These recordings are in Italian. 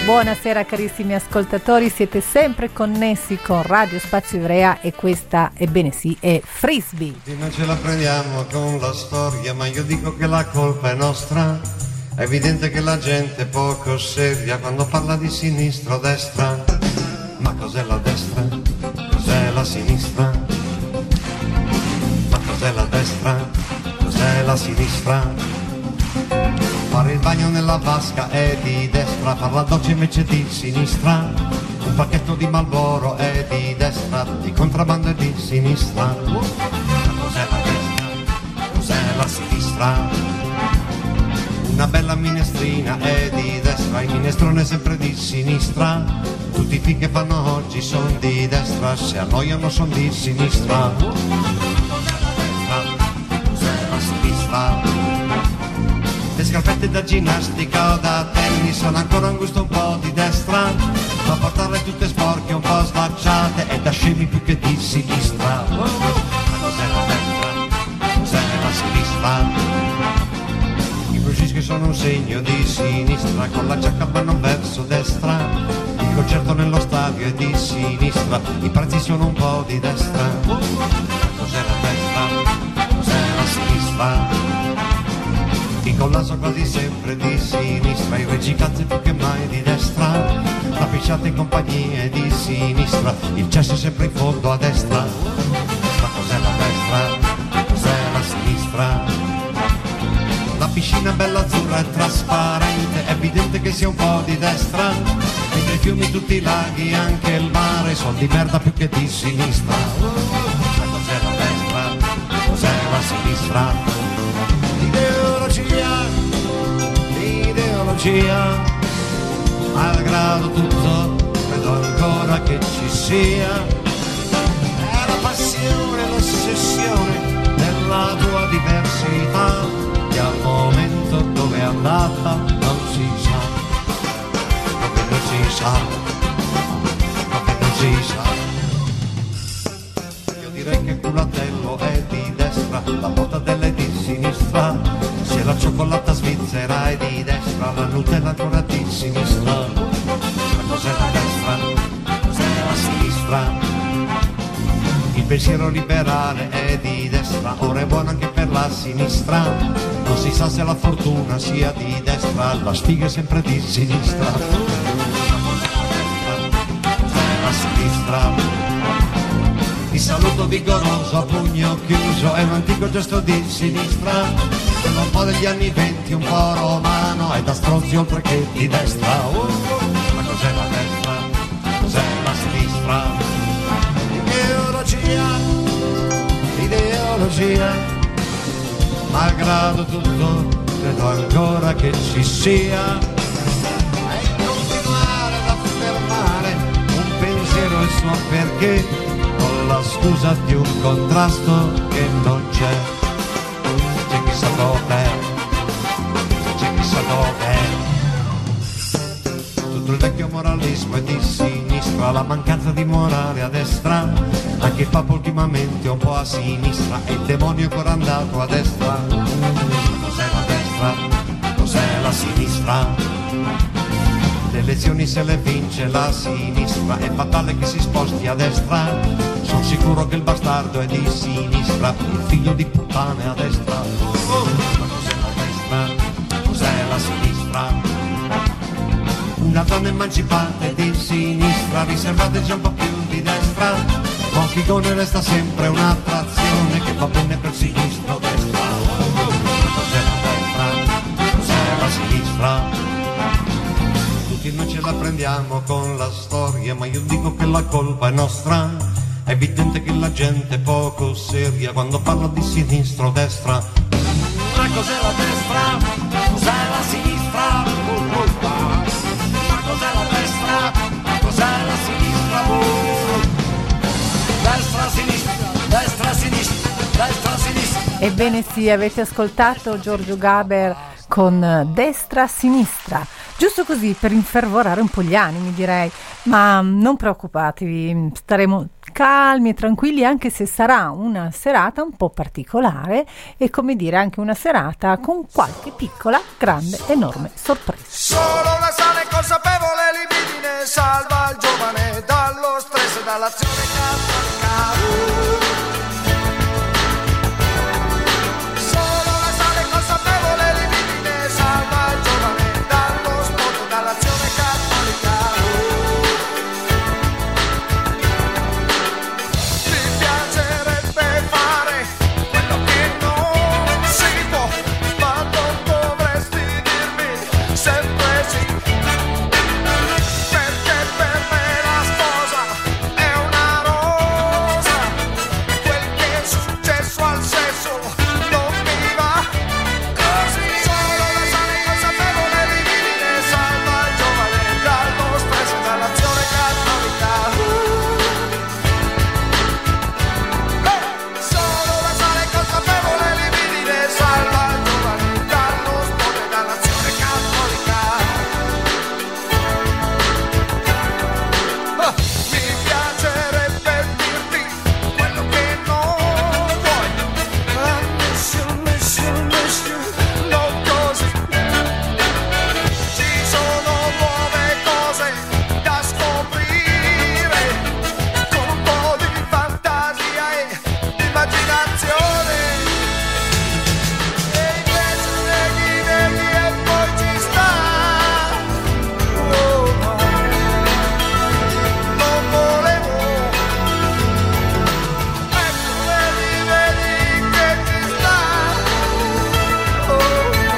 Buonasera carissimi ascoltatori, siete sempre connessi con Radio Spazio Ivrea e questa, ebbene sì, è Frisbee. Non ce la prendiamo con la storia, ma io dico che la colpa è nostra. È evidente che la gente è poco seria quando parla di sinistra o destra. Ma cos'è la destra? Cos'è la sinistra? Ma cos'è la destra? Cos'è la sinistra? Fare il bagno nella vasca è di destra, far la doccia invece di sinistra. Un pacchetto di Marlboro è di destra, di contrabbando è di sinistra. Ma cos'è la destra? Cos'è la sinistra? Una bella minestrina è di destra, il minestrone è sempre di sinistra. Tutti i film che fanno oggi sono di destra, se annoiano sono di sinistra. Cos'è la destra? Cos'è la sinistra? Le scarpette da ginnastica o da tennis sono ancora un gusto un po' di destra, ma portarle tutte sporche, un po' slacciate, è da scemi più che di sinistra. Ma cos'è la destra? Cos'è la sinistra? I Brucischi sono un segno di sinistra, con la giacca vanno verso destra. Il concerto nello stadio è di sinistra, i prezzi sono un po' di destra. Ma cos'è la destra? Cos'è la sinistra? Il collasso quasi sempre di sinistra, i reggicazzi più che mai di destra, la pisciata in compagnia è di sinistra, il cesso è sempre in fondo a destra. Ma cos'è la destra? Cos'è la sinistra? La piscina bella azzurra è trasparente, è evidente che sia un po' di destra, mentre i fiumi, tutti i laghi, anche il mare, sono di merda più che di sinistra. Ma cos'è la destra? Cos'è la sinistra? L'ideologia, malgrado tutto, credo ancora che ci sia. È la passione, l'ossessione della tua diversità, che al momento dove è andata non si sa, dove non si sa, dove non si sa. Io direi che il culatello è di destra, la mortadella è di sinistra. Se la cioccolata svizzera è di destra, la Nutella ancora di sinistra. Ma cos'è la destra? Cos'è la sinistra? Il pensiero liberale è di destra, ora è buono anche per la sinistra. Non si sa se la fortuna sia di destra, la sfiga è sempre di sinistra. Ma cos'è la destra? Cos'è la sinistra? Il saluto vigoroso a pugno chiuso è un antico gesto di sinistra, un po' degli anni 20, un po' romano, è da stronzi oltre che di destra. Ma cos'è la destra? Cos'è la sinistra? Ideologia, ideologia, malgrado tutto, credo ancora che ci sia. E continuare ad affermare un pensiero e il suo perché, con la scusa di un contrasto che non c'è. C'è chissà dov'è, c'è chissà dov'è. Tutto il vecchio moralismo è di sinistra, la mancanza di morale a destra, anche il Papa ultimamente è un po' a sinistra, e il demonio è ancora andato a destra. Cos'è la destra? Cos'è la sinistra? Le elezioni se le vince la sinistra, è fatale che si sposti a destra. Sono sicuro che il bastardo è di sinistra, il figlio di puttana è a destra. Ma cos'è la destra? Cos'è la sinistra? Una donna emancipata è di sinistra, riservate già un po' più di destra. Con Figone resta sempre un'attrazione che va bene per sinistra o destra. Ma cos'è la destra? Cos'è la sinistra? Noi ce la prendiamo con la storia, ma io dico che la colpa è nostra. È evidente che la gente è poco seria quando parla di sinistra o destra. Ma cos'è la destra? Cos'è la sinistra? Ma cos'è la destra? Cos'è la sinistra? Destra, sinistra, destra, sinistra, destra, sinistra. Ebbene sì, avete ascoltato Giorgio Gaber con Destra Sinistra, giusto così per infervorare un po' gli animi, direi, ma non preoccupatevi, staremo calmi e tranquilli, anche se sarà una serata un po' particolare e, come dire, anche una serata con qualche piccola, grande, enorme sorpresa. Solo una sana e consapevole salva il giovane dallo stress e dall'azione cattolica. Solo la sale consapevole e libidine salva il giovane dallo sport e dall'azione cattolica. Mi piacerebbe fare quello che non si può, ma non dovresti dirmi sempre sì. Perché per me la sposa è una rosa, e quel che è successo al sesso non mi va così. Solo la sana e consapevole libidine salva il giovane dallo stress e dall'azione cattolica. Solo la sana e consapevole libidine salva il giovane dallo sport e dall'azione cattolica. Mi piacerebbe dirti quello che non vuoi. Miss you, non così. Ci sono nuove cose da scoprire, con un po' di fantasia e immaginazione. E invece neghi e poi ci sta. Oh no, non volevo. Ecco, vedi che ci sta. Oh no,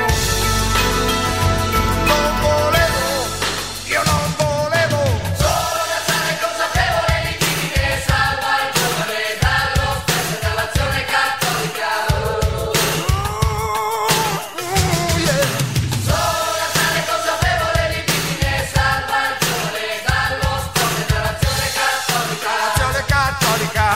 non volevo, io non volevo. Solo la sana e consapevole libidine salva il giovane dallo stress e dall'azione cattolica. Yeah. Solo la sana e consapevole libidine salva il giovane dallo sport e dall'azione cattolica. Azione cattolica.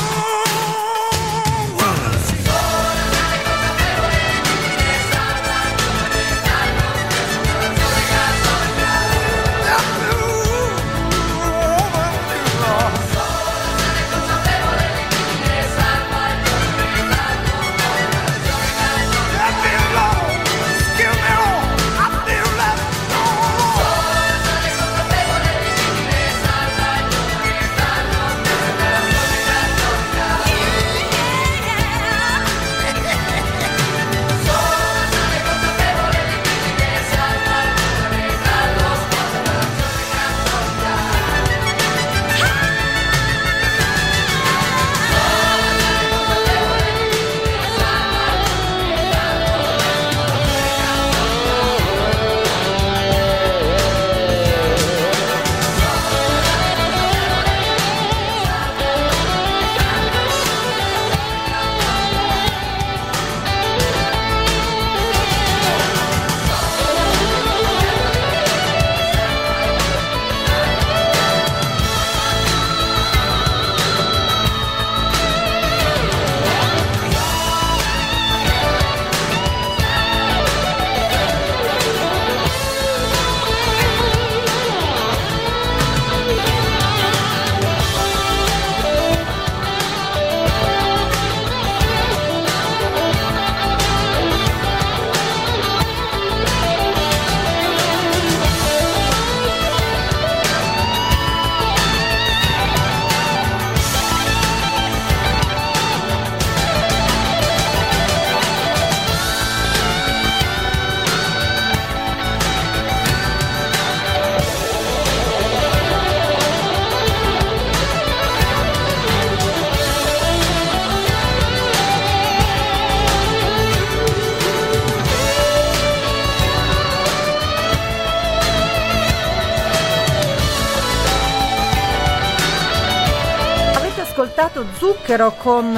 ascoltato Zucchero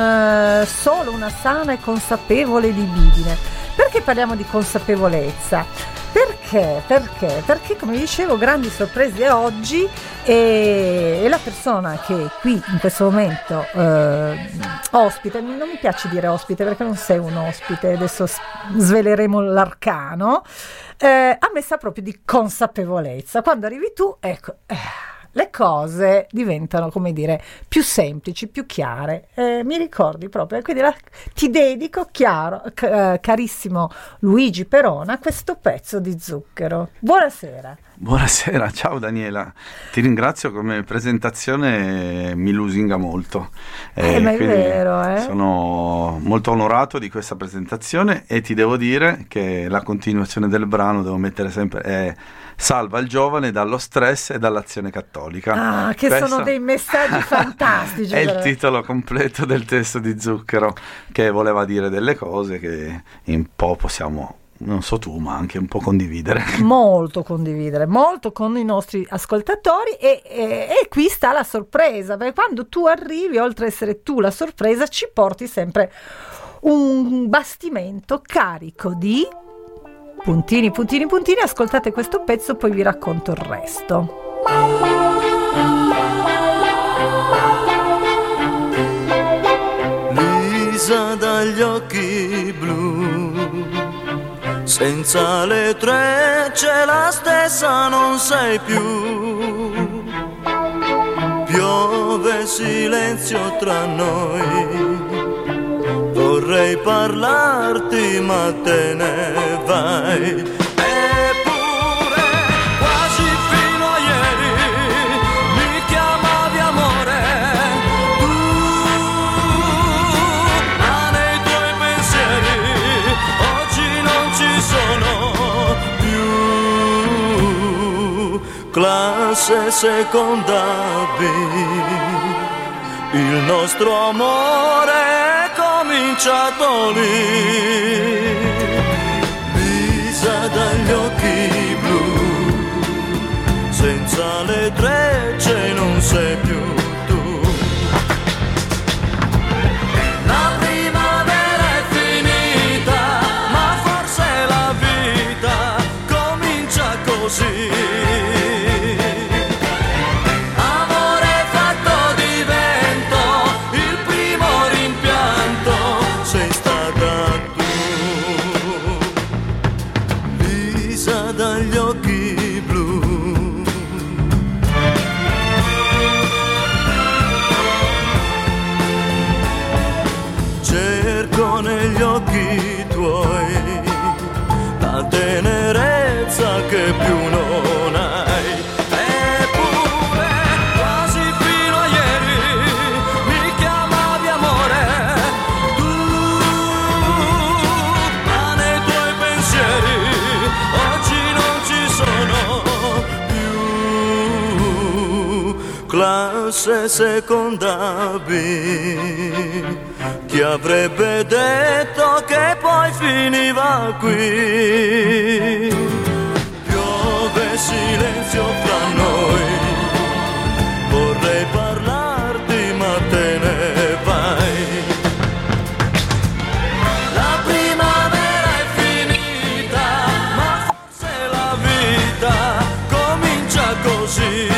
con solo una sana e consapevole libidine. Perché parliamo di consapevolezza? Perché come dicevo, grandi sorprese oggi, e la persona che è qui in questo momento ospite, non mi piace dire ospite perché non sei un ospite, adesso sveleremo l'arcano, ha messa proprio di consapevolezza. Quando arrivi tu, ecco, le cose diventano, come dire, più semplici, più chiare. Mi ricordi proprio, quindi ti dedico, carissimo Luigi Perona, questo pezzo di Zucchero. Buonasera. Buonasera, ciao Daniela, ti ringrazio, come presentazione mi lusinga molto. Ma è Quindi vero, sono molto onorato di questa presentazione e ti devo dire che la continuazione del brano devo mettere sempre è salva il giovane dallo stress e dall'azione cattolica. Che Questo sono dei messaggi fantastici. è il titolo completo del testo di Zucchero, che voleva dire delle cose che un po' possiamo, non so tu, ma anche un po' condividere molto con i nostri ascoltatori e qui sta la sorpresa, perché quando tu arrivi, oltre ad essere tu la sorpresa, ci porti sempre un bastimento carico di puntini. Ascoltate questo pezzo, poi vi racconto il resto. Lisa dagli occhi blu, senza le trecce la stessa non sei più. Piove silenzio tra noi, vorrei parlarti ma te ne vai. Eppure quasi fino a ieri mi chiamavi amore, tu, ma nei tuoi pensieri oggi non ci sono più. Classe seconda B, il nostro amore è cominciato lì. Lisa dagli occhi blu, senza le trecce non sei più tu. La primavera è finita, ma forse la vita comincia così. Negli occhi tuoi la tenerezza che più non hai. Eppure quasi fino a ieri mi chiamavi amore, tu, ma nei tuoi pensieri oggi non ci sono più. Classe seconda B, chi avrebbe detto che poi finiva qui? Piove silenzio fra noi, vorrei parlarti ma te ne vai. La primavera è finita, ma forse la vita comincia così.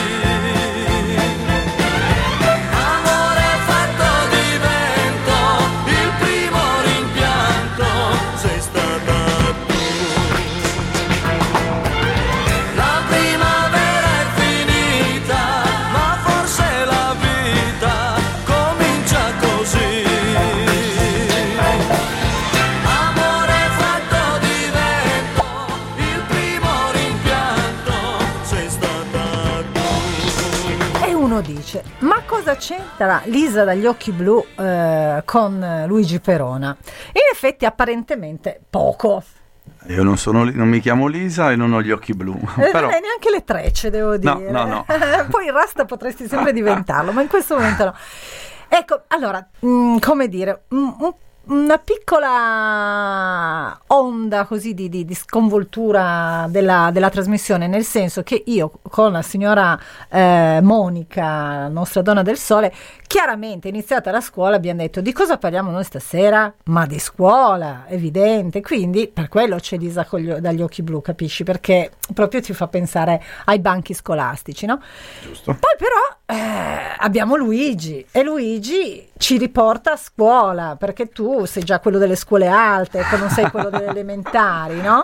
Dice, ma cosa c'entra Lisa dagli occhi blu con Luigi Perona? In effetti apparentemente poco. Io non mi chiamo Lisa e non ho gli occhi blu. Però Non hai neanche le trecce, devo dire. No. Poi il rasta potresti sempre diventarlo, ma in questo momento no. Ecco, allora, come dire, una piccola onda così di sconvoltura della trasmissione, nel senso che io con la signora Monica, nostra donna del sole, chiaramente iniziata la scuola abbiamo detto: di cosa parliamo noi stasera? Ma di scuola, evidente, quindi per quello c'è Lisa dagli occhi blu, capisci? Perché proprio ti fa pensare ai banchi scolastici, no? Giusto. Poi però abbiamo Luigi, e Luigi ci riporta a scuola, perché tu sei già quello delle scuole alte, non sei quello delle elementari, no?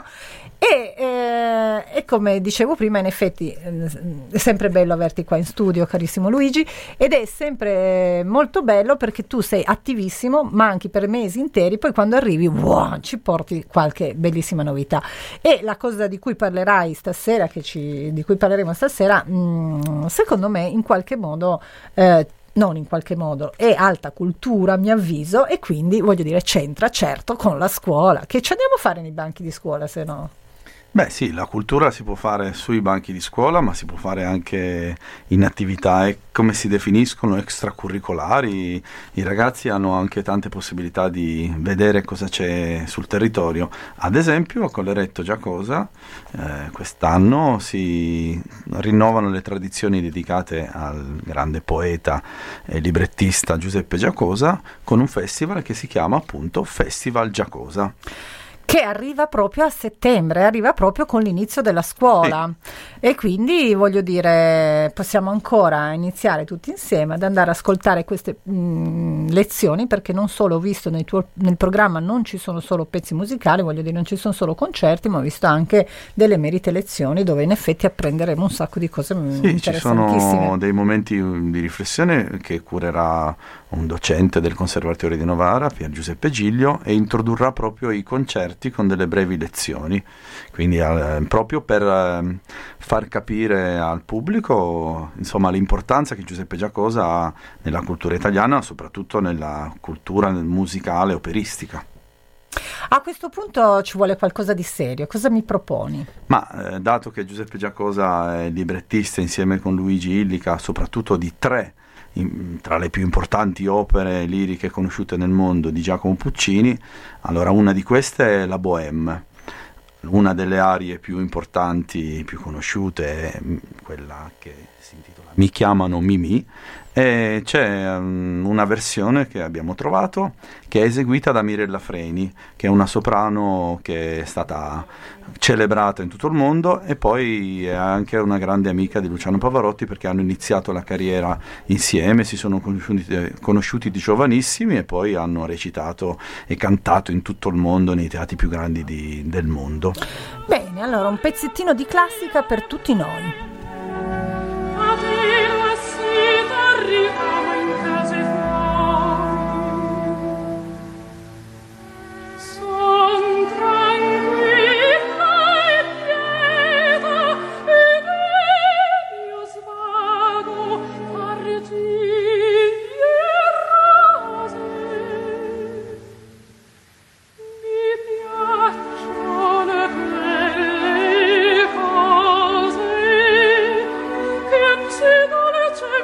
E come dicevo prima, in effetti è sempre bello averti qua in studio, carissimo Luigi, ed è sempre molto bello perché tu sei attivissimo, manchi per mesi interi, poi quando arrivi wow, ci porti qualche bellissima novità. E la cosa di cui parlerai stasera, di cui parleremo stasera, secondo me in qualche modo, non in qualche modo, è alta cultura a mio avviso, e quindi voglio dire c'entra certo con la scuola. Che ci andiamo a fare nei banchi di scuola se no? Beh sì, la cultura si può fare sui banchi di scuola, ma si può fare anche in attività, come si definiscono, extracurricolari. I ragazzi hanno anche tante possibilità di vedere cosa c'è sul territorio. Ad esempio a Colleretto Giacosa quest'anno si rinnovano le tradizioni dedicate al grande poeta e librettista Giuseppe Giacosa, con un festival che si chiama appunto Festival Giacosa. Che arriva proprio a settembre, arriva proprio con l'inizio della scuola, sì. E quindi voglio dire possiamo ancora iniziare tutti insieme ad andare ad ascoltare queste lezioni, perché non solo ho visto nel programma non ci sono solo pezzi musicali, voglio dire non ci sono solo concerti, ma ho visto anche delle merite lezioni dove in effetti apprenderemo un sacco di cose interessantissime. Ci sono dei momenti di riflessione che curerà un docente del Conservatorio di Novara, Pier Giuseppe Giglio, e introdurrà proprio i concerti con delle brevi lezioni, quindi proprio per far capire al pubblico insomma l'importanza che Giuseppe Giacosa ha nella cultura italiana, soprattutto nella cultura musicale operistica. A questo punto ci vuole qualcosa di serio, cosa mi proponi? Ma dato che Giuseppe Giacosa è librettista insieme con Luigi Illica, soprattutto di tre tra le più importanti opere liriche conosciute nel mondo di Giacomo Puccini, allora una di queste è la Bohème. Una delle arie più importanti, più conosciute, è quella che si intitola Mi chiamano Mimì, e c'è una versione che abbiamo trovato che è eseguita da Mirella Freni, che è una soprano che è stata celebrata in tutto il mondo, e poi è anche una grande amica di Luciano Pavarotti, perché hanno iniziato la carriera insieme, si sono conosciuti di giovanissimi e poi hanno recitato e cantato in tutto il mondo, nei teatri più grandi del mondo. Bene, allora un pezzettino di classica per tutti noi. Arriviamo in case fuori, son tranquilla e lieta, e nel mio svago artigli e rose. Mi piacciono quelle cose che si dolce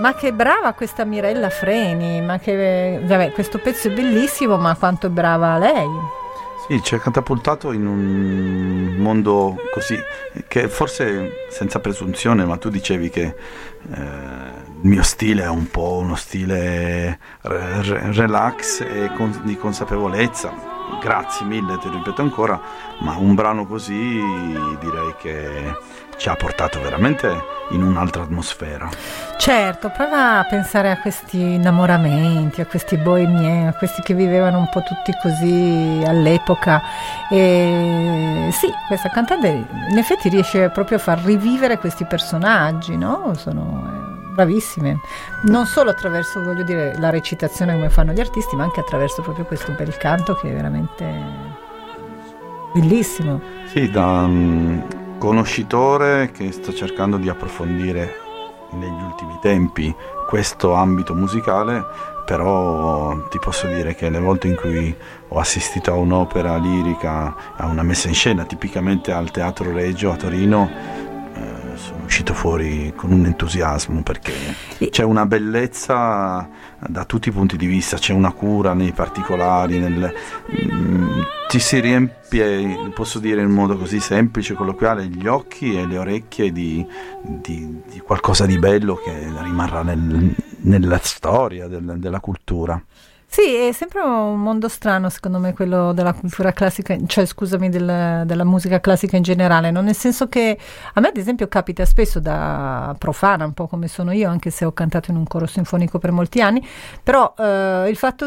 Ma che brava questa Mirella Freni, ma che vabbè, questo pezzo è bellissimo, ma quanto è brava lei. Sì, ci ha catapultato in un mondo così, che forse senza presunzione, ma tu dicevi che il mio stile è un po' uno stile relax e di consapevolezza. Grazie mille, ti ripeto ancora, ma un brano così direi che ci ha portato veramente in un'altra atmosfera. Certo, prova a pensare a questi innamoramenti, a questi bohemieni, a questi che vivevano un po' tutti così all'epoca. E sì, questa cantante in effetti riesce proprio a far rivivere questi personaggi, no? Sono bravissime, non solo attraverso, voglio dire, la recitazione come fanno gli artisti, ma anche attraverso proprio questo bel canto che è veramente bellissimo. Sì, da conoscitore che sto cercando di approfondire negli ultimi tempi questo ambito musicale, però ti posso dire che le volte in cui ho assistito a un'opera lirica, a una messa in scena, tipicamente al Teatro Regio a Torino, sono uscito fuori con un entusiasmo, perché c'è una bellezza da tutti i punti di vista, c'è una cura nei particolari, ti si riempie, posso dire in modo così semplice, colloquiale, gli occhi e le orecchie di qualcosa di bello che rimarrà nella storia della cultura. Sì, è sempre un mondo strano secondo me quello della cultura classica, cioè scusami, della musica classica in generale, no? Nel senso che a me ad esempio capita spesso, da profana un po' come sono io, anche se ho cantato in un coro sinfonico per molti anni, però il fatto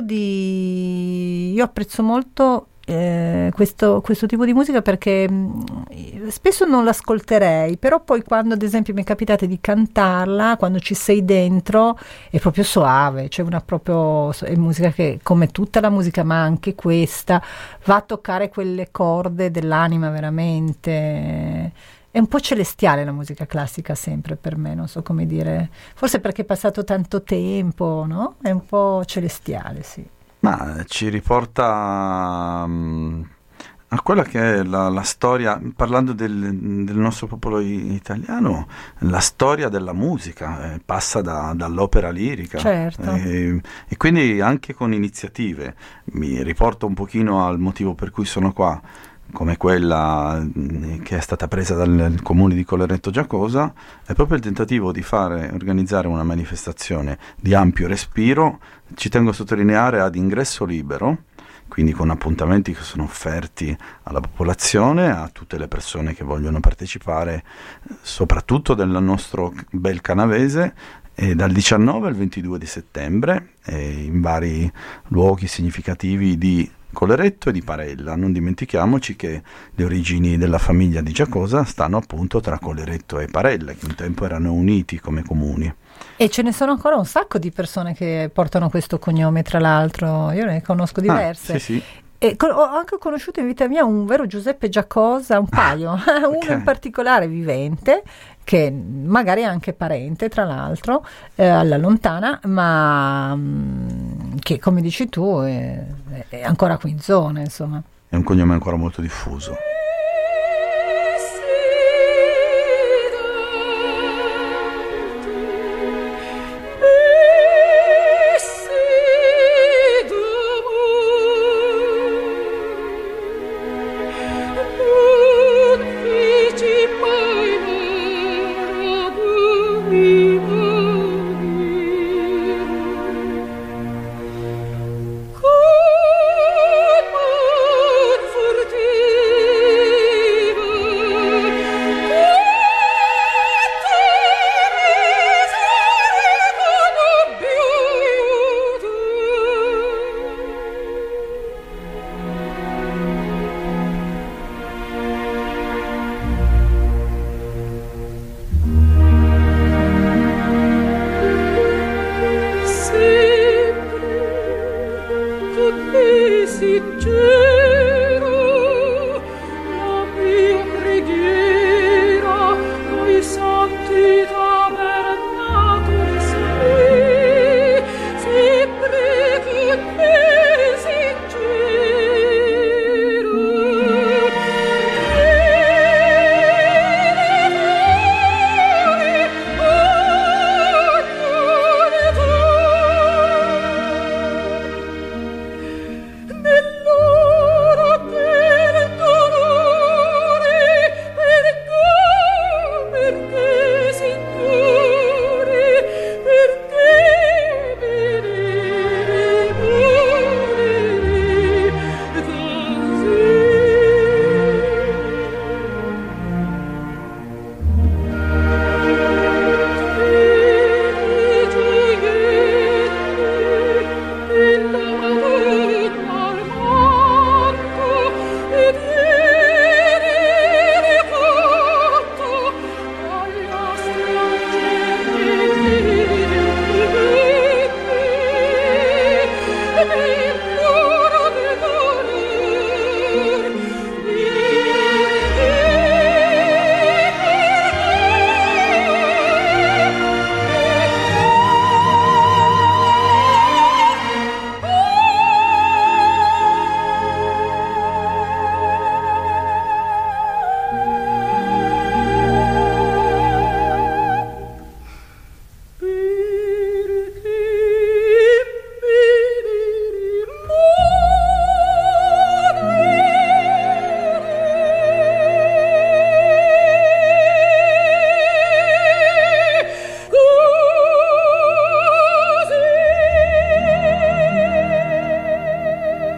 io apprezzo molto questo tipo di musica, perché spesso non l'ascolterei, però poi quando ad esempio mi è capitato di cantarla, quando ci sei dentro è proprio soave, cioè è musica che, come tutta la musica, ma anche questa, va a toccare quelle corde dell'anima veramente. È un po' celestiale la musica classica sempre per me, non so come dire, forse perché è passato tanto tempo, no? È un po' celestiale, sì. Ma ci riporta a quella che è la storia, parlando del nostro popolo italiano, la storia della musica passa dall'opera lirica. Certo. E quindi anche con iniziative, mi riporto un pochino al motivo per cui sono qua, come quella che è stata presa dal comune di Colleretto Giacosa, è proprio il tentativo di organizzare una manifestazione di ampio respiro, ci tengo a sottolineare, ad ingresso libero, quindi con appuntamenti che sono offerti alla popolazione, a tutte le persone che vogliono partecipare, soprattutto del nostro bel canavese, e dal 19 al 22 di settembre in vari luoghi significativi di Colleretto e di Parella. Non dimentichiamoci che le origini della famiglia di Giacosa stanno appunto tra Colleretto e Parella, che un tempo erano uniti come comuni. E ce ne sono ancora un sacco di persone che portano questo cognome, tra l'altro io ne conosco diverse. Sì. E ho anche conosciuto in vita mia un vero Giuseppe Giacosa, un paio, uno in particolare vivente, che magari è anche parente tra l'altro, alla lontana, ma che come dici tu è ancora qui in zona, insomma. È un cognome ancora molto diffuso. Con man forti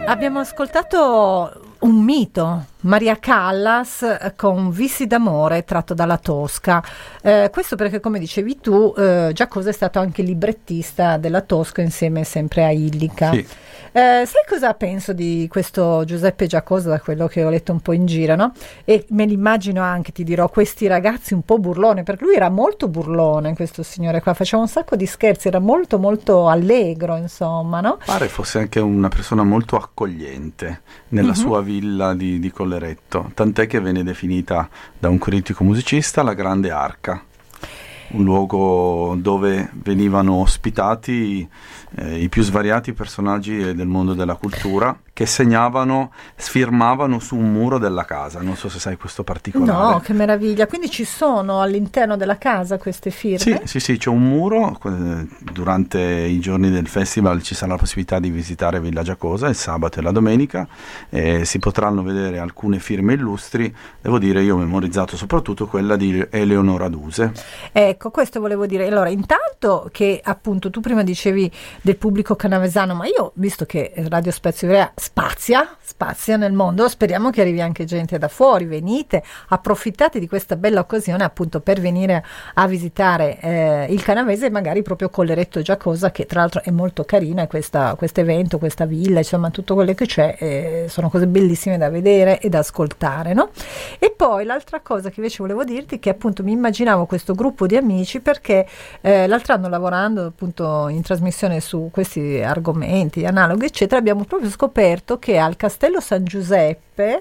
Abbiamo ascoltato un mito, Maria Callas con Vizi d'amore tratto dalla Tosca. Questo perché, come dicevi tu, Giacosa è stato anche librettista della Tosca insieme sempre a Illica. Sì. Sai cosa penso di questo Giuseppe Giacosa, da quello che ho letto un po' in giro, no? E me l'immagino anche, ti dirò, questi ragazzi un po' burlone, perché lui era molto burlone, questo signore qua, faceva un sacco di scherzi, era molto molto allegro, insomma, no? Pare fosse anche una persona molto accogliente nella sua villa di Colleretto, tant'è che venne definita da un critico musicista la Grande Arca, un luogo dove venivano ospitati i più svariati personaggi del mondo della cultura, che sfirmavano su un muro della casa. Non so se sai questo particolare. No, che meraviglia. Quindi ci sono all'interno della casa queste firme? Sì, c'è un muro. Durante i giorni del festival ci sarà la possibilità di visitare Villa Giacosa il sabato e la domenica, si potranno vedere alcune firme illustri. Devo dire, io ho memorizzato soprattutto quella di Eleonora Duse. Ecco, questo volevo dire. Allora, intanto che appunto tu prima dicevi del pubblico canavesano, ma io, visto che Radio Spazio Ivrea spazia nel mondo, speriamo che arrivi anche gente da fuori. Venite, approfittate di questa bella occasione appunto per venire a visitare il Canavese, e magari proprio Colleretto Giacosa, che tra l'altro è molto carina, questo evento, questa villa, insomma tutto quello che c'è, sono cose bellissime da vedere e da ascoltare, no? E poi l'altra cosa che invece volevo dirti è che appunto mi immaginavo questo gruppo di amici, perché l'altro anno, lavorando appunto in trasmissione su questi argomenti analoghi eccetera, abbiamo proprio scoperto che al Castello San Giuseppe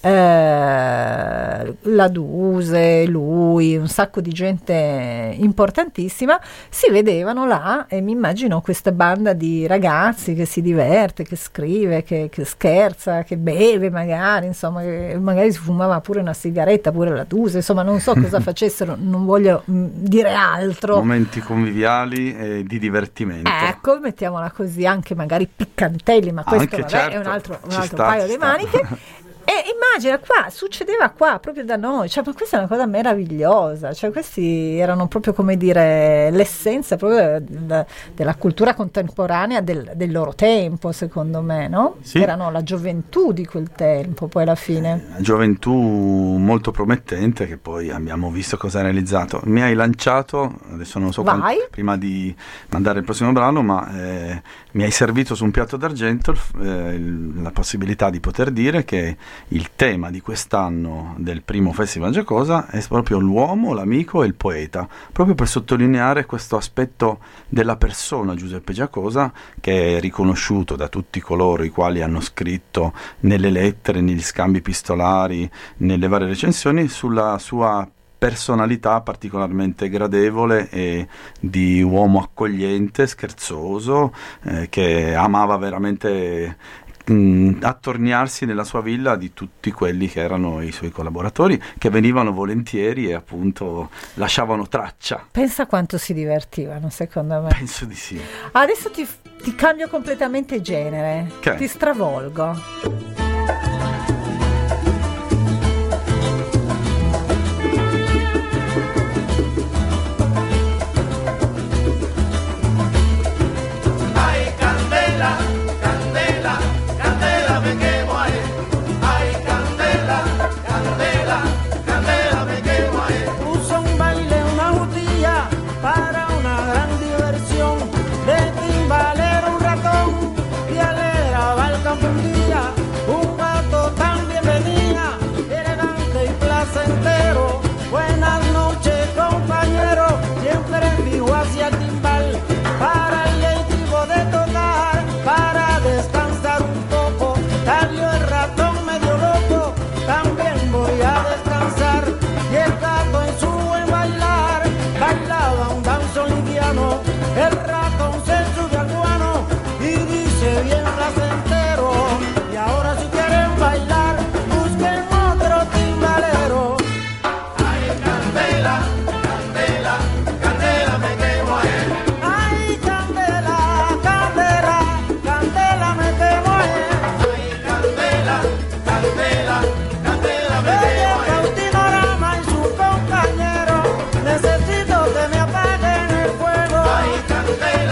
la Duse, lui, un sacco di gente importantissima si vedevano là, e mi immagino questa banda di ragazzi che si diverte, che scrive, che scherza, che beve magari, insomma, che magari si fumava pure una sigaretta, pure la Duse, insomma non so cosa facessero, non voglio dire altro. Momenti conviviali e di divertimento. Ecco, mettiamola così, anche magari piccantelli, ma questo anche, vabbè, certo, è un altro sta, paio di maniche. E immagina qua, succedeva qua, proprio da noi, cioè, ma questa è una cosa meravigliosa, cioè questi erano proprio, come dire, l'essenza proprio della cultura contemporanea del loro tempo, secondo me, no? Sì. Erano la gioventù di quel tempo, poi alla fine. Gioventù molto promettente, che poi abbiamo visto cosa ha realizzato. Mi hai lanciato, adesso non so prima di mandare il prossimo brano, ma mi hai servito su un piatto d'argento la possibilità di poter dire che il tema di quest'anno del primo Festival Giacosa è proprio l'uomo, l'amico e il poeta, proprio per sottolineare questo aspetto della persona Giuseppe Giacosa, che è riconosciuto da tutti coloro i quali hanno scritto nelle lettere, negli scambi epistolari, nelle varie recensioni, sulla sua personalità particolarmente gradevole e di uomo accogliente, scherzoso, che amava veramente attorniarsi nella sua villa di tutti quelli che erano i suoi collaboratori, che venivano volentieri e appunto lasciavano traccia. Pensa quanto si divertivano, secondo me. Penso di sì. Adesso ti cambio completamente genere, ti stravolgo. Necesito que me apaguen el fuego. Ay, candela.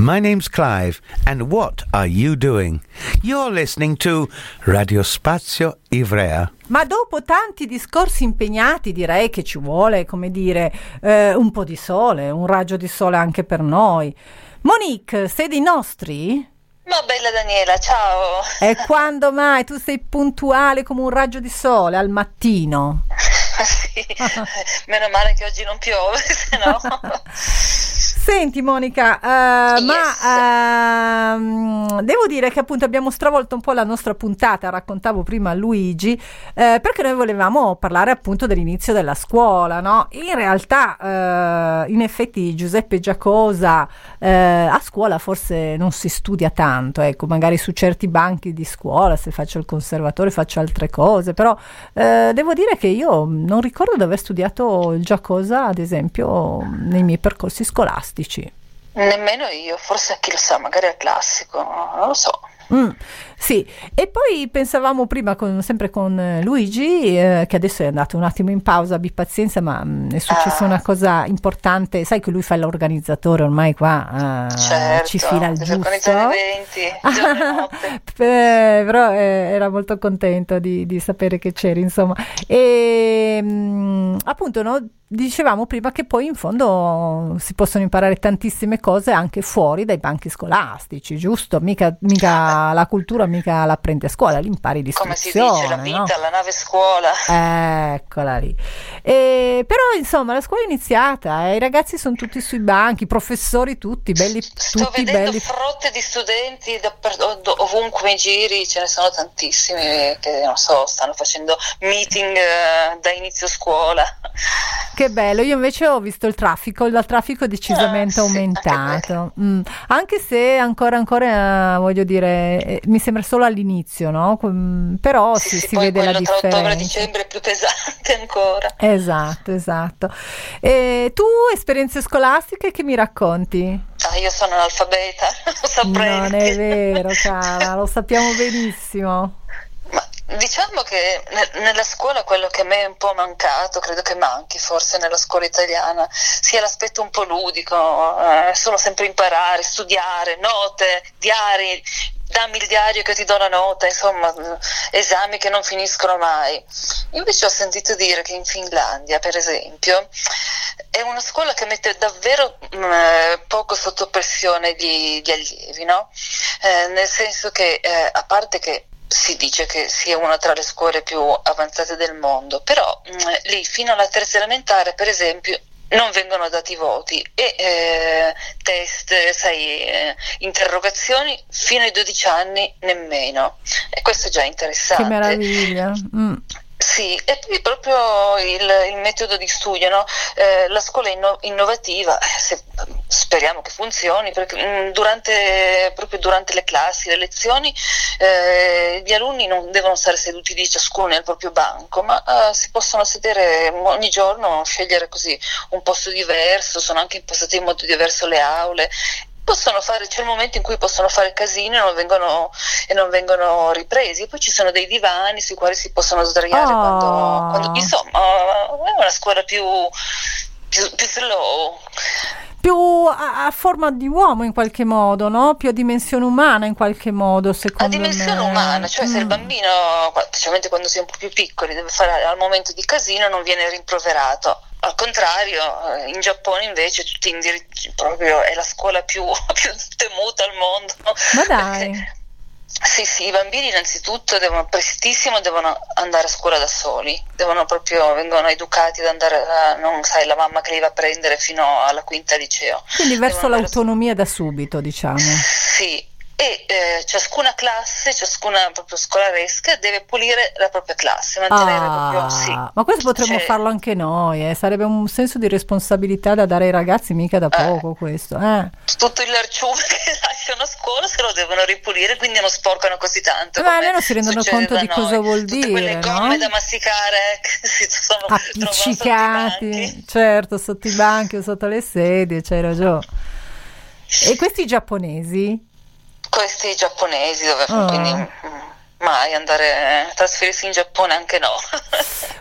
My name's Clive, and what are you doing? You're listening to Radio Spazio Ivrea. Ma dopo tanti discorsi impegnati direi che ci vuole, come dire, un po' di sole, un raggio di sole anche per noi. Monique, sei dei nostri? Ma bella Daniela, ciao! E quando mai? Tu sei puntuale come un raggio di sole al mattino. Sì, meno male che oggi non piove, se no... Senti Monica, devo dire che appunto abbiamo stravolto un po' la nostra puntata, raccontavo prima a Luigi, perché noi volevamo parlare appunto dell'inizio della scuola, no? In realtà, in effetti Giuseppe Giacosa a scuola forse non si studia tanto, ecco, magari su certi banchi di scuola, se faccio il conservatore faccio altre cose, però devo dire che io non ricordo di aver studiato il Giacosa, ad esempio, nei miei percorsi scolastici. Nemmeno io, forse chi lo sa, magari è classico, non lo so. Sì, e poi pensavamo prima sempre con Luigi, che adesso è andato un attimo in pausa, abbi pazienza, ma è successa una cosa importante, sai che lui fa l'organizzatore ormai qua, certo, ci fila il giusto, organizzare eventi, giorno e notte. Però era molto contento di sapere che c'eri, insomma, e appunto, no, dicevamo prima che poi in fondo si possono imparare tantissime cose anche fuori dai banchi scolastici, giusto? Mica la cultura mica la prendi a scuola, l'impari l'istruzione. Come si dice, la vita, no? La nave scuola. Eccola lì. Però insomma la scuola è iniziata, i ragazzi sono tutti sui banchi, i professori tutti belli, Sto tutti vedendo belli. frotte di studenti ovunque mi giri, ce ne sono tantissimi che non so, stanno facendo meeting da inizio scuola. Che bello, io invece ho visto il traffico è decisamente aumentato, anche se ancora voglio dire, mi sembra solo all'inizio, no? Però si poi vede la quello differenza. Tra ottobre e dicembre è più pesante ancora. Esatto. E tu, esperienze scolastiche, che mi racconti? Io sono analfabeta, lo saprei. Non è vero, cara, lo sappiamo benissimo. Diciamo che nella scuola quello che a me è un po' mancato, credo che manchi forse nella scuola italiana, sia l'aspetto un po' ludico, solo sempre imparare, studiare, note, diari, dammi il diario che ti do la nota, insomma, esami che non finiscono mai. Invece ho sentito dire che in Finlandia, per esempio, è una scuola che mette davvero poco sotto pressione gli allievi, no? Nel senso che, a parte che si dice che sia una tra le scuole più avanzate del mondo, però lì fino alla terza elementare, per esempio, non vengono dati voti e test, interrogazioni fino ai 12 anni nemmeno, e questo è già interessante. Che meraviglia. Sì, e poi proprio il metodo di studio, no? La scuola innovativa, speriamo che funzioni, perché proprio durante le classi, le lezioni, gli alunni non devono stare seduti di ciascuno nel proprio banco, ma si possono sedere ogni giorno, scegliere così un posto diverso, sono anche impostate in modo diverso le aule. C'è il momento in cui possono fare casino e non vengono ripresi, e poi ci sono dei divani sui quali si possono sdraiare quando insomma è una scuola più slow, più a forma di uomo in qualche modo, no? Più a dimensione umana in qualche modo, secondo me. A dimensione umana, cioè se il bambino, specialmente quando si è un po' più piccoli, deve fare al momento di casino, non viene rimproverato. Al contrario, in Giappone invece proprio è la scuola più temuta al mondo. Ma dai! Perché, sì, i bambini innanzitutto prestissimo devono andare a scuola da soli, vengono educati ad andare, non sai, la mamma che li va a prendere fino alla quinta liceo. Quindi verso l'autonomia da subito, diciamo. Sì. E ciascuna classe, ciascuna proprio scolaresca deve pulire la propria classe, mantenere proprio, sì. Ma questo potremmo farlo anche noi, sarebbe un senso di responsabilità da dare ai ragazzi, mica da poco questo. Tutto il lerciume che lasciano a scuola se lo devono ripulire, quindi non sporcano così tanto. Ma almeno si rendono conto di cosa vuol tutte dire, quelle gomme no? da masticare che si sono appiccicati, certo, sotto i banchi o sotto le sedie, c'hai ragione. E questi giapponesi? Questi giapponesi, quindi mai trasferirsi in Giappone anche no.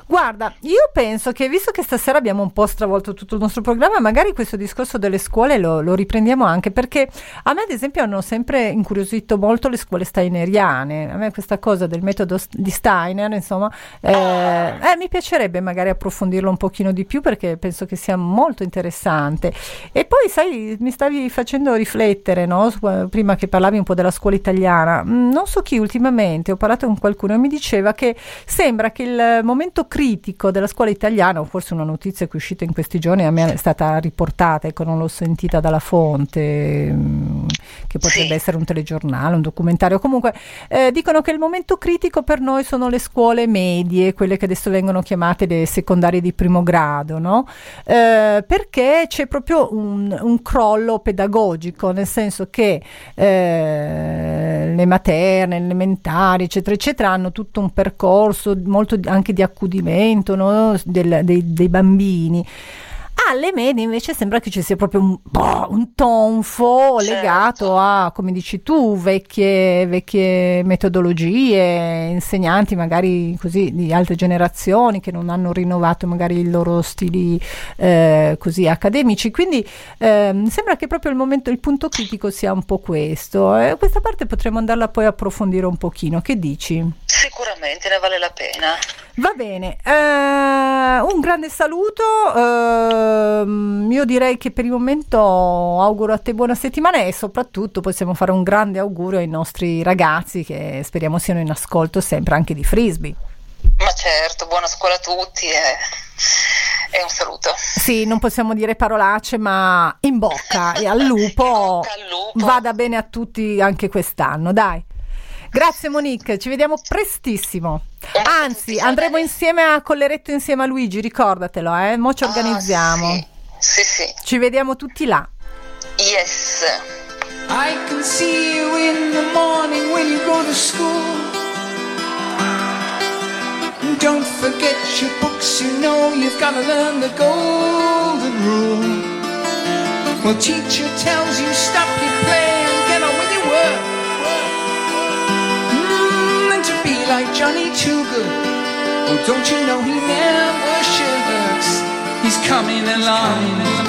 Guarda, io penso che visto che stasera abbiamo un po' stravolto tutto il nostro programma, magari questo discorso delle scuole lo riprendiamo anche, perché a me ad esempio hanno sempre incuriosito molto le scuole steineriane. A me questa cosa del metodo di Steiner, insomma, mi piacerebbe magari approfondirlo un pochino di più, perché penso che sia molto interessante. E poi sai, mi stavi facendo riflettere, no? Prima che parlavi un po' della scuola italiana, non so chi, ultimamente ho parlato con qualcuno e mi diceva che sembra che il momento critico della scuola italiana, o forse una notizia che è uscita in questi giorni, a me è stata riportata, ecco, non l'ho sentita dalla fonte, che potrebbe essere un telegiornale, un documentario, comunque dicono che il momento critico per noi sono le scuole medie, quelle che adesso vengono chiamate le secondarie di primo grado, no? Perché c'è proprio un crollo pedagogico, nel senso che le materne, le elementari, eccetera eccetera, hanno tutto un percorso molto anche di accudimento, no? dei bambini. Alle medie invece sembra che ci sia proprio un tonfo legato a, come dici tu, vecchie metodologie, insegnanti magari così di altre generazioni che non hanno rinnovato magari i loro stili così accademici, quindi sembra che proprio il punto critico sia un po' questo. Questa parte potremmo andarla poi a approfondire un pochino, che dici? Sicuramente ne vale la pena. Va bene, un grande saluto, io direi che per il momento auguro a te buona settimana e soprattutto possiamo fare un grande augurio ai nostri ragazzi che speriamo siano in ascolto sempre anche di Frisbee. Ma certo, buona scuola a tutti e un saluto. Sì, non possiamo dire parolacce, ma in bocca e al lupo, vada bene a tutti anche quest'anno, dai. Grazie Monique, ci vediamo prestissimo. Anzi, andremo insieme a Colleretto insieme a Luigi, ricordatelo, mo ci organizziamo. Sì. Ci vediamo tutti là. Yes. I can see you in the morning when you go to school. Don't forget your books, you know you've got to learn the golden rule. Well, teacher tells you stop your play and get on with your work. Like Johnny Too Good. Oh, don't you know he never shirks? He's coming along.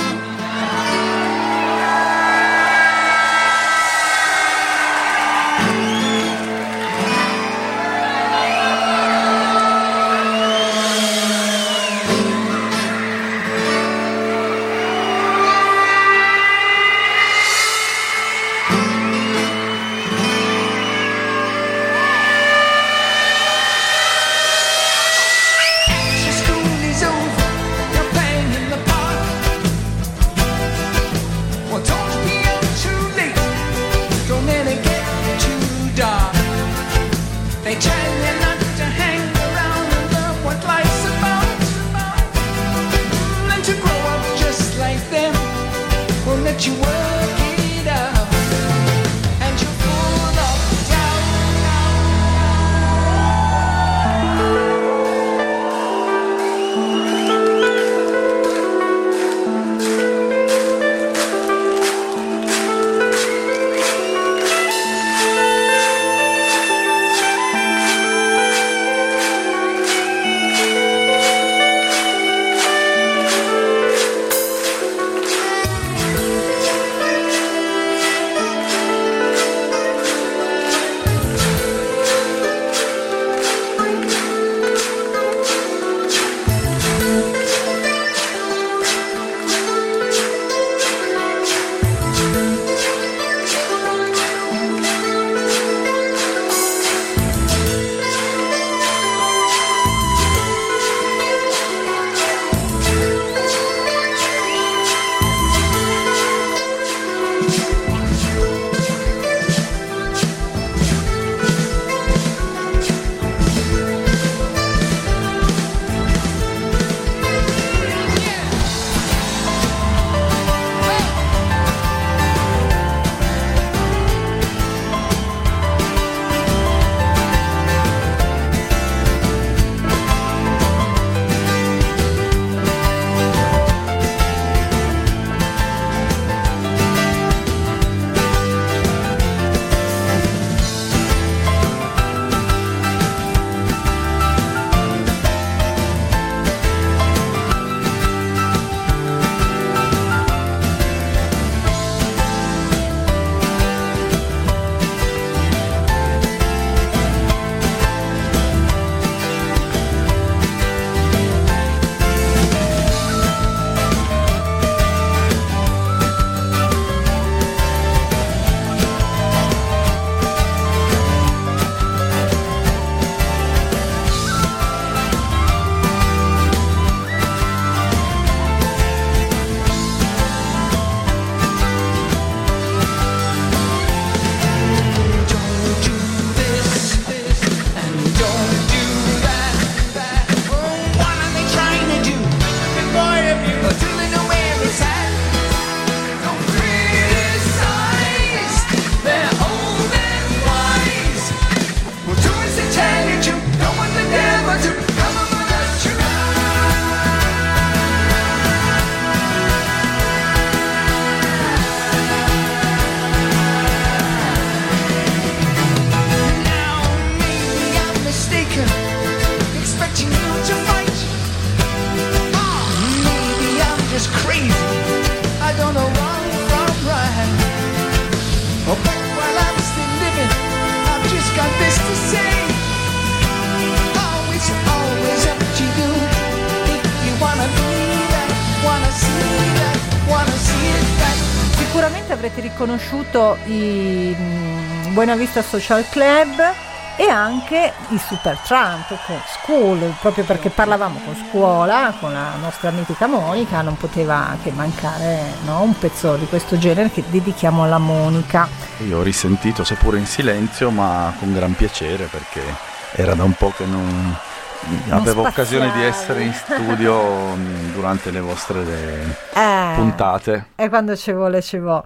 Sicuramente avrete riconosciuto i Buena Vista Social Club e anche i Supertramp con School, proprio perché parlavamo con scuola, con la nostra mitica Monica, non poteva che mancare, no, un pezzo di questo genere che dedichiamo alla Monica. Io ho risentito, seppure in silenzio, ma con gran piacere, perché era da un po' che non avevo occasione di essere in studio durante le vostre puntate. E quando ci vuole ci vuole.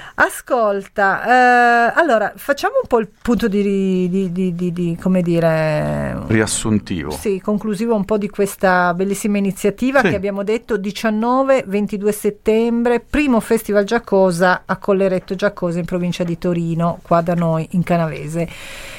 Ascolta, allora facciamo un po' il punto di come dire, riassuntivo. Sì, conclusivo un po' di questa bellissima iniziativa che abbiamo detto 19-22 settembre, primo Festival Giacosa a Colleretto Giacosa in provincia di Torino, qua da noi in Canavese.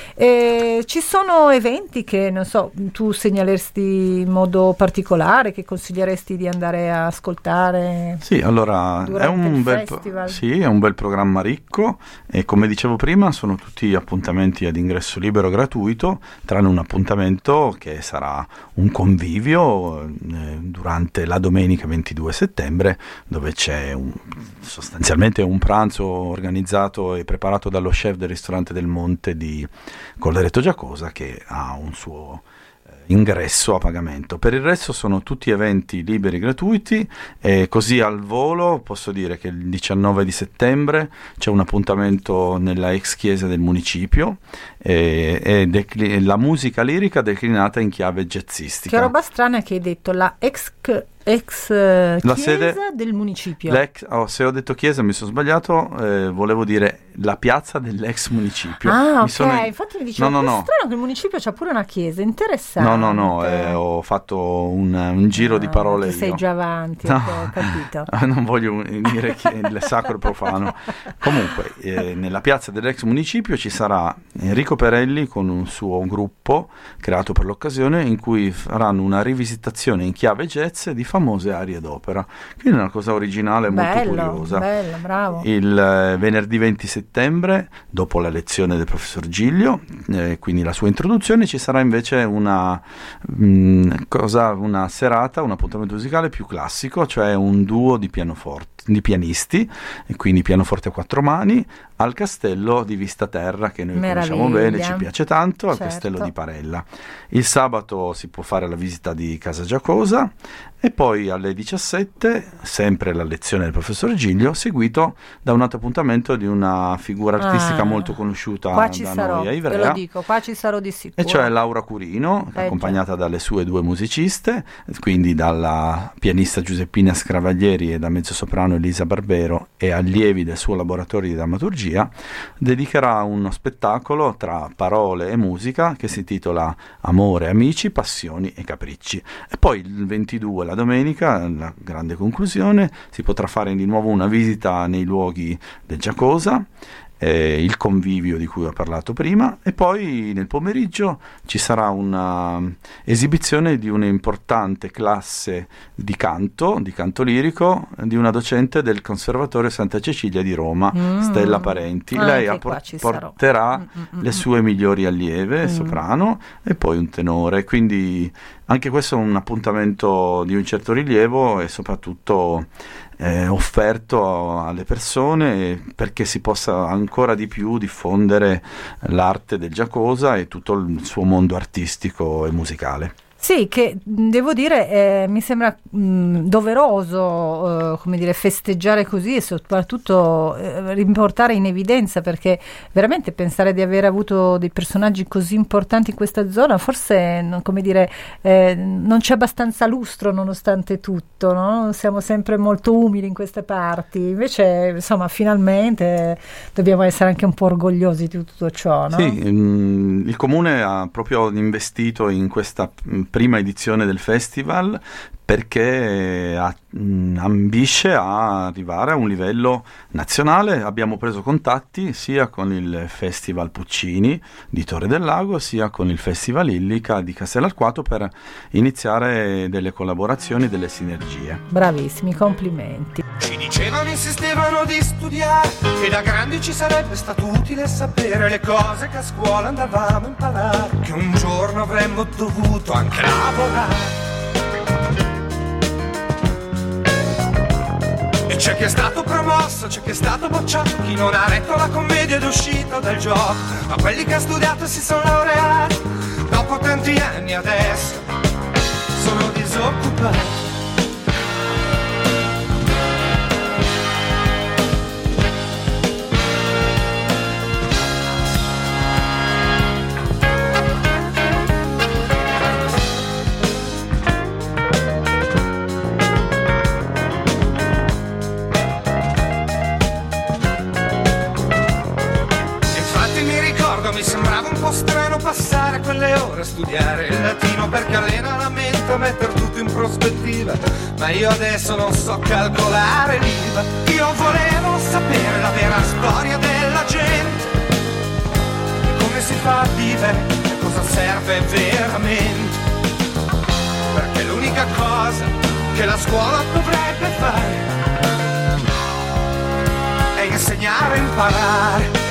Ci sono eventi che, non so, tu segnaleresti in modo particolare, che consiglieresti di andare a ascoltare? Sì, allora è un bel programma ricco e, come dicevo prima, sono tutti appuntamenti ad ingresso libero gratuito, tranne un appuntamento che sarà un convivio durante la domenica 22 settembre, dove c'è sostanzialmente un pranzo organizzato e preparato dallo chef del ristorante del Monte di Colleretto Giacosa, che ha un suo ingresso a pagamento. Per il resto sono tutti eventi liberi gratuiti, e così al volo posso dire che il 19 di settembre c'è un appuntamento nella ex chiesa del municipio e la musica lirica declinata in chiave jazzistica. Che roba strana che hai detto, la ex chiesa sede del municipio. Se ho detto chiesa mi sono sbagliato, volevo dire la piazza dell'ex municipio. Infatti mi dicevo, è strano che il municipio c'ha pure una chiesa, interessante. No, ho fatto un giro di parole. Sei già avanti, ho capito. Non voglio dire che il sacro e profano. Comunque, nella piazza dell'ex municipio ci sarà Enrico Perelli con un suo gruppo creato per l'occasione, in cui faranno una rivisitazione in chiave jazz di famose arie d'opera. Quindi è una cosa originale, molto curiosa. Bello, bravo. Il venerdì 20 settembre, dopo la lezione del professor Giglio, quindi la sua introduzione, ci sarà invece una serata, un appuntamento musicale più classico, cioè un duo di pianisti, e quindi pianoforte a quattro mani, al castello di Vistaterra, che noi conosciamo bene, ci piace tanto, al castello di Parella. Il sabato si può fare la visita di Casa Giacosa, e poi alle 17 sempre la lezione del professor Giglio, seguito da un altro appuntamento di una figura artistica molto conosciuta noi a Ivrea. Te lo dico, qua ci sarò di sicuro. E cioè Laura Curino, accompagnata dalle sue due musiciste, quindi dalla pianista Giuseppina Scravaglieri e da mezzosoprano Elisa Barbero, e allievi del suo laboratorio di drammaturgia, dedicherà uno spettacolo tra parole e musica che si intitola Amore, Amici, Passioni e Capricci. E poi il 22, la domenica, la grande conclusione, si potrà fare di nuovo una visita nei luoghi del Giacosa, il convivio di cui ho parlato prima, e poi nel pomeriggio ci sarà una esibizione di un'importante classe di canto lirico di una docente del Conservatorio Santa Cecilia di Roma, Stella Parenti. Lei porterà le sue migliori allieve, soprano e poi un tenore, quindi anche questo è un appuntamento di un certo rilievo e soprattutto offerto alle persone perché si possa ancora di più diffondere l'arte del Giacosa e tutto il suo mondo artistico e musicale. Sì, che devo dire mi sembra doveroso come dire, festeggiare così e soprattutto riportare in evidenza, perché veramente pensare di aver avuto dei personaggi così importanti in questa zona forse non c'è abbastanza lustro nonostante tutto, no? Siamo sempre molto umili in queste parti, invece insomma finalmente dobbiamo essere anche un po' orgogliosi di tutto ciò, no? Sì, il Comune ha proprio investito in questa prima edizione del festival perché ambisce a arrivare a un livello nazionale. Abbiamo preso contatti sia con il Festival Puccini di Torre del Lago sia con il Festival Illica di Castellarquato per iniziare delle collaborazioni, delle sinergie. Bravissimi, complimenti. Ci dicevano, insistevano di studiare, che da grandi ci sarebbe stato utile sapere le cose che a scuola andavamo a imparare, che un giorno avremmo dovuto anche lavorare. E C'è chi è stato promosso, c'è chi è stato bocciato, chi non ha letto la commedia ed è uscito dal gioco, ma quelli che hanno studiato e si sono laureati, dopo tanti anni adesso sono disoccupati. Mi sembrava un po' strano passare quelle ore a studiare il latino, perché allena la mente a mettere tutto in prospettiva, ma io adesso non so calcolare l'IVA. Io volevo sapere la vera storia della gente, e come si fa a vivere, e cosa serve veramente, perché l'unica cosa che la scuola dovrebbe fare è insegnare e imparare.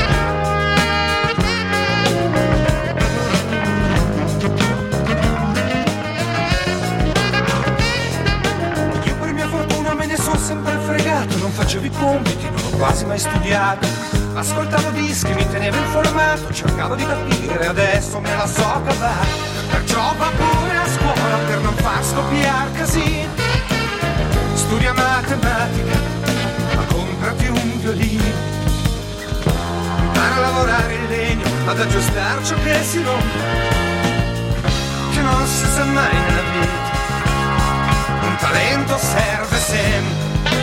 Sempre fregato, non facevo i compiti, non ho quasi mai studiato, ascoltavo dischi, mi tenevo informato, cercavo di capire, adesso me la so cavare, perciò va pure a scuola per non far scoppiare casini, studia matematica, ma comprati un violino, impara a lavorare il legno, ad aggiustare ciò che si rompe, che non si sa mai nella vita, un talento serve sempre.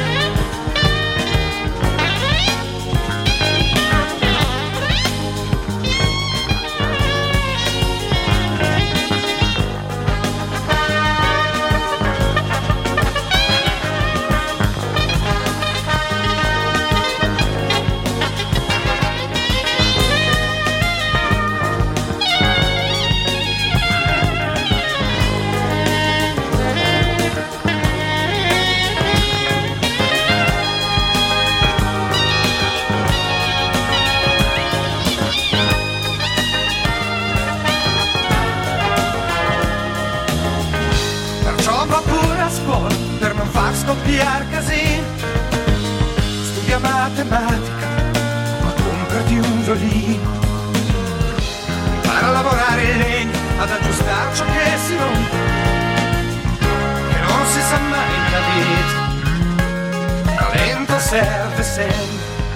Scoppiare casino, studia matematica, ma comprati un violino, impara a lavorare il legno, ad aggiustare ciò che si rompe, che non si sa mai nella vita, talento serve sempre.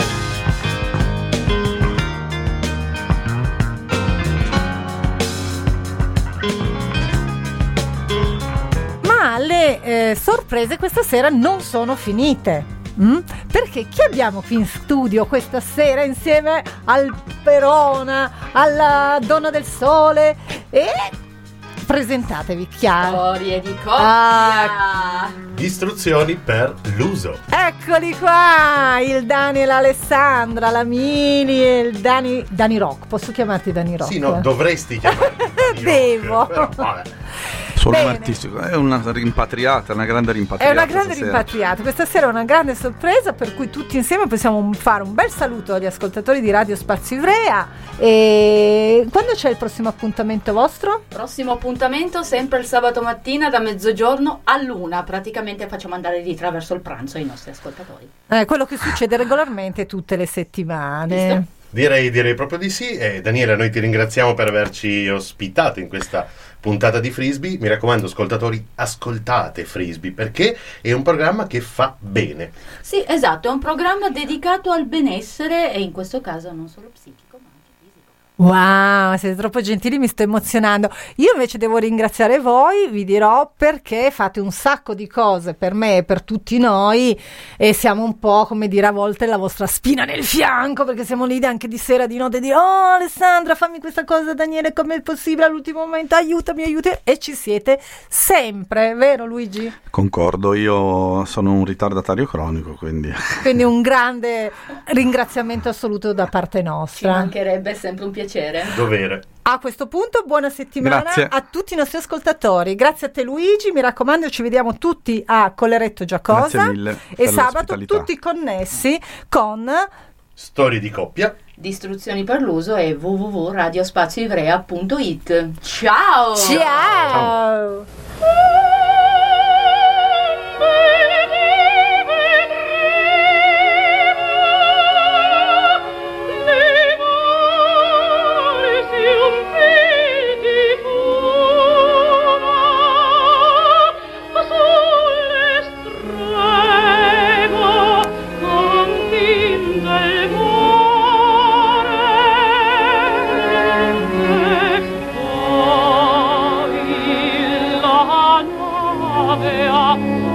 Le sorprese questa sera non sono finite, perché chi abbiamo qui in studio questa sera insieme al Perona, alla Donna del Sole, e presentatevi, chiaro. Storie di coppia. Istruzioni per l'uso. Eccoli qua, il Dani e l'Alessandra, la Mini e il Dani Rock. Posso chiamarti Dani Rock? Sì, no, dovresti chiamarti Dani Devo. Rock, però, vabbè. Solo un artistico, è una rimpatriata, una grande rimpatriata. È una grande rimpatriata. Questa sera è una grande sorpresa, per cui tutti insieme possiamo fare un bel saluto agli ascoltatori di Radio Spazio Ivrea. E quando c'è il prossimo appuntamento vostro? Prossimo appuntamento sempre il sabato mattina da mezzogiorno all'1. Praticamente facciamo andare di traverso il pranzo ai nostri ascoltatori. Quello che succede regolarmente tutte le settimane. Visto? Direi proprio di sì. Daniela, noi ti ringraziamo per averci ospitato in questa puntata di Frisbee. Mi raccomando, ascoltatori, ascoltate Frisbee, perché è un programma che fa bene. Sì, esatto, è un programma dedicato al benessere, e in questo caso non solo psichico ma anche fisico. Wow, siete troppo gentili, mi sto emozionando. Io invece devo ringraziare voi, vi dirò perché fate un sacco di cose per me e per tutti noi, e siamo un po', come dire, a volte la vostra spina nel fianco, perché siamo lì anche di sera, di notte, di oh Alessandra fammi questa cosa, Daniele come è possibile, all'ultimo momento aiutami, e ci siete sempre, vero Luigi? Concordo, io sono un ritardatario cronico, quindi un grande ringraziamento assoluto da parte nostra. Ci mancherebbe, è sempre un piacere. Dovere. A questo punto buona settimana. Grazie a tutti i nostri ascoltatori, grazie a te Luigi, mi raccomando ci vediamo tutti a Colleretto Giacosa e sabato tutti connessi con Storie di coppia, di istruzioni per l'uso e www.radiospazioivrea.it. Ciao! Ciao! avea